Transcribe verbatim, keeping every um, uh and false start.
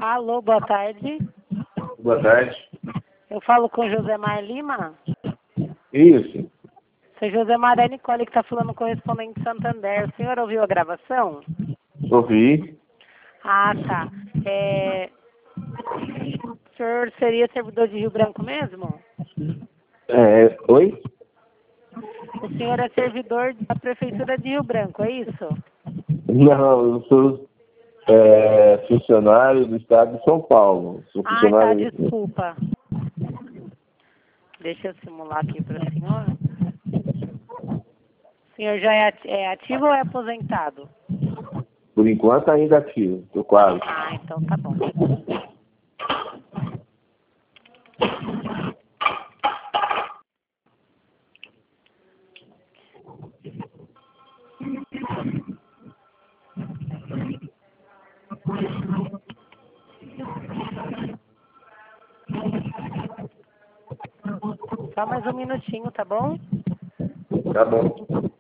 Alô, boa tarde. Boa tarde. Eu falo com Josemar Lima. Isso. Sou Josemar é Nicole que está falando, correspondente de Santander. O senhor ouviu a gravação? Ouvi. Ah, tá. É... O senhor seria servidor de Rio Branco mesmo? É, oi? O senhor é servidor da Prefeitura de Rio Branco, é isso? Não, eu sou é, funcionário do Estado de São Paulo. Sou Ah, tá, funcionário... desculpa. Deixa eu simular aqui para o senhor. O senhor já é ati- é ativo ou é aposentado? Por enquanto ainda ativo, estou quase. Ah, então tá bom. Só mais um minutinho, tá bom? Tá bom.